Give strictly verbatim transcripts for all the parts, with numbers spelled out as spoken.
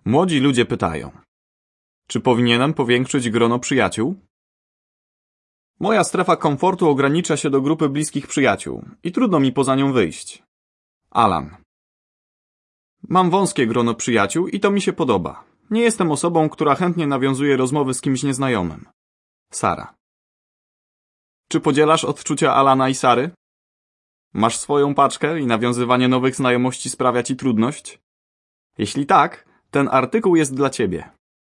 Młodzi ludzie pytają: czy powinienem powiększyć grono przyjaciół? Moja strefa komfortu ogranicza się do grupy bliskich przyjaciół i trudno mi poza nią wyjść. Alan. Mam wąskie grono przyjaciół i to mi się podoba. Nie jestem osobą, która chętnie nawiązuje rozmowy z kimś nieznajomym. Sara. Czy podzielasz odczucia Alana i Sary? Masz swoją paczkę i nawiązywanie nowych znajomości sprawia ci trudność? Jeśli tak, ten artykuł jest dla ciebie.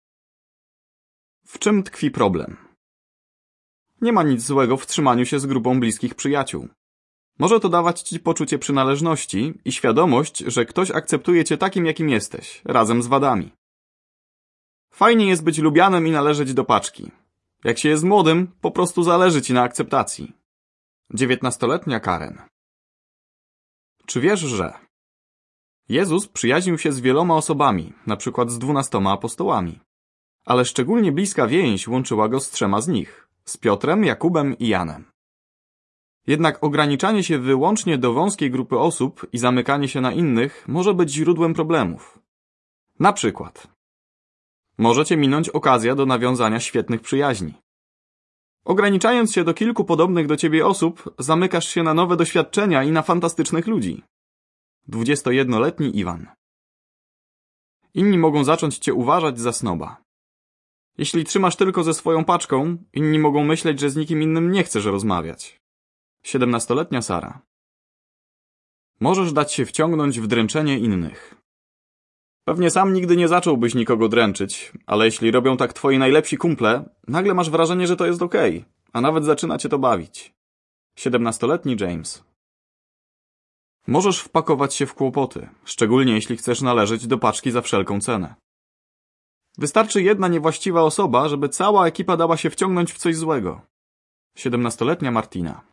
W czym tkwi problem? Nie ma nic złego w trzymaniu się z grupą bliskich przyjaciół. Może to dawać ci poczucie przynależności i świadomość, że ktoś akceptuje cię takim, jakim jesteś, razem z wadami. Fajnie jest być lubianym i należeć do paczki. Jak się jest młodym, po prostu zależy ci na akceptacji. Dziewiętnastoletnia Karen. Czy wiesz, że Jezus przyjaźnił się z wieloma osobami, na przykład z dwunastoma apostołami, ale szczególnie bliska więź łączyła go z trzema z nich, z Piotrem, Jakubem i Janem. Jednak ograniczanie się wyłącznie do wąskiej grupy osób i zamykanie się na innych może być źródłem problemów. Na przykład może cię minąć okazja do nawiązania świetnych przyjaźni. Ograniczając się do kilku podobnych do ciebie osób, zamykasz się na nowe doświadczenia i na fantastycznych ludzi. Dwudziestojednoletni Iwan. Inni mogą zacząć cię uważać za snoba. Jeśli trzymasz tylko ze swoją paczką, inni mogą myśleć, że z nikim innym nie chcesz rozmawiać. Siedemnastoletnia Sara. Możesz dać się wciągnąć w dręczenie innych. Pewnie sam nigdy nie zacząłbyś nikogo dręczyć, ale jeśli robią tak twoi najlepsi kumple, nagle masz wrażenie, że to jest okej, a nawet zaczyna cię to bawić. Siedemnastoletni James. Możesz wpakować się w kłopoty, szczególnie jeśli chcesz należeć do paczki za wszelką cenę. Wystarczy jedna niewłaściwa osoba, żeby cała ekipa dała się wciągnąć w coś złego. Siedemnastoletnia Martina.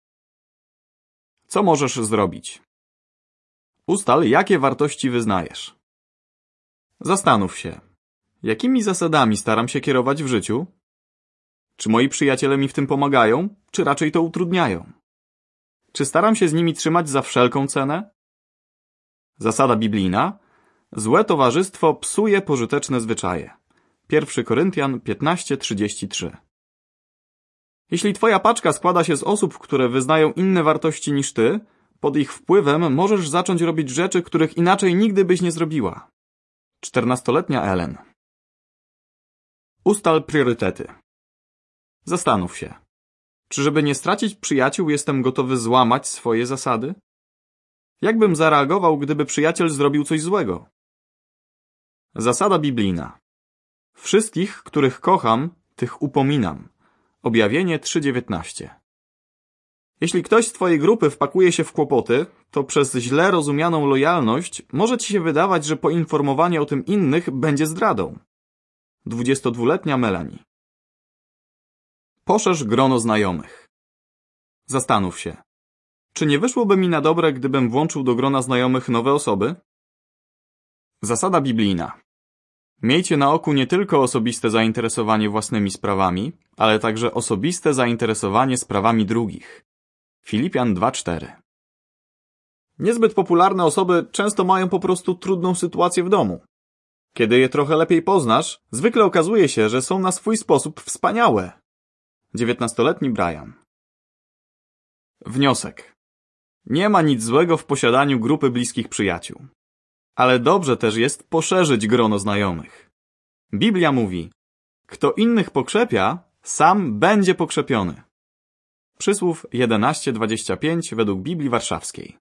Co możesz zrobić? Ustal, jakie wartości wyznajesz. Zastanów się, jakimi zasadami staram się kierować w życiu? Czy moi przyjaciele mi w tym pomagają, czy raczej to utrudniają? Czy staram się z nimi trzymać za wszelką cenę? Zasada biblijna: złe towarzystwo psuje pożyteczne zwyczaje. Pierwszy Koryntian piętnaście trzydzieści trzy. Jeśli twoja paczka składa się z osób, które wyznają inne wartości niż ty, pod ich wpływem możesz zacząć robić rzeczy, których inaczej nigdy byś nie zrobiła. Czternastoletnia Ellen. Ustal priorytety. Zastanów się, czy żeby nie stracić przyjaciół jestem gotowy złamać swoje zasady? Jakbym zareagował, gdyby przyjaciel zrobił coś złego? Zasada biblijna. Wszystkich, których kocham, tych upominam. Objawienie trzy dziewiętnaście. Jeśli ktoś z twojej grupy wpakuje się w kłopoty, to przez źle rozumianą lojalność może ci się wydawać, że poinformowanie o tym innych będzie zdradą. Dwudziestodwuletnia Melanie. Poszerz grono znajomych. Zastanów się, czy nie wyszłoby mi na dobre, gdybym włączył do grona znajomych nowe osoby? Zasada biblijna. Miejcie na oku nie tylko osobiste zainteresowanie własnymi sprawami, ale także osobiste zainteresowanie sprawami drugich. Filipian dwa cztery. Niezbyt popularne osoby często mają po prostu trudną sytuację w domu. Kiedy je trochę lepiej poznasz, zwykle okazuje się, że są na swój sposób wspaniałe. dziewiętnastoletni Brian. Wniosek. Nie ma nic złego w posiadaniu grupy bliskich przyjaciół. Ale dobrze też jest poszerzyć grono znajomych. Biblia mówi: kto innych pokrzepia, sam będzie pokrzepiony. Przysłów jedenaście dwadzieścia pięć według Biblii Warszawskiej.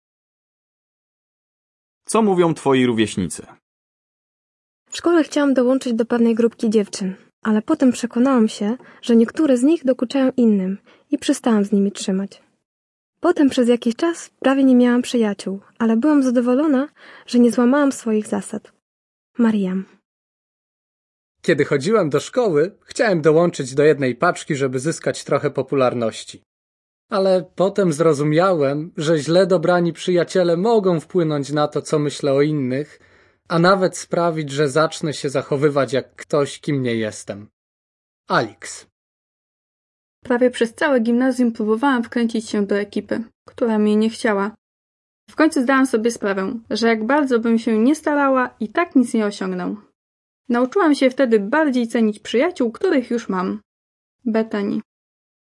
Co mówią twoi rówieśnicy? W szkole chciałam dołączyć do pewnej grupki dziewczyn, ale potem przekonałam się, że niektóre z nich dokuczają innym i przestałam z nimi trzymać. Potem przez jakiś czas prawie nie miałam przyjaciół, ale byłam zadowolona, że nie złamałam swoich zasad. Mariam. Kiedy chodziłem do szkoły, chciałem dołączyć do jednej paczki, żeby zyskać trochę popularności. Ale potem zrozumiałem, że źle dobrani przyjaciele mogą wpłynąć na to, co myślę o innych, a nawet sprawić, że zacznę się zachowywać jak ktoś, kim nie jestem. Alex. Prawie przez całe gimnazjum próbowałam wkręcić się do ekipy, która mnie nie chciała. W końcu zdałam sobie sprawę, że jak bardzo bym się nie starała, i tak nic nie osiągnę. Nauczyłam się wtedy bardziej cenić przyjaciół, których już mam. Bethany.